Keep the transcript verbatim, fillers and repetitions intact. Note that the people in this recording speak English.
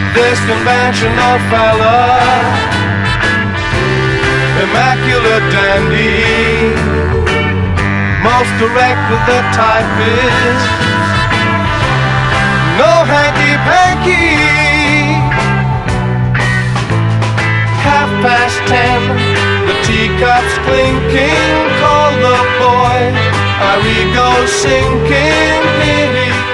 This conventional fella, immaculate dandy, most direct with the typist, no hanky-panky. Half past ten, the teacups clinking, call the boy, our ego sinking, here he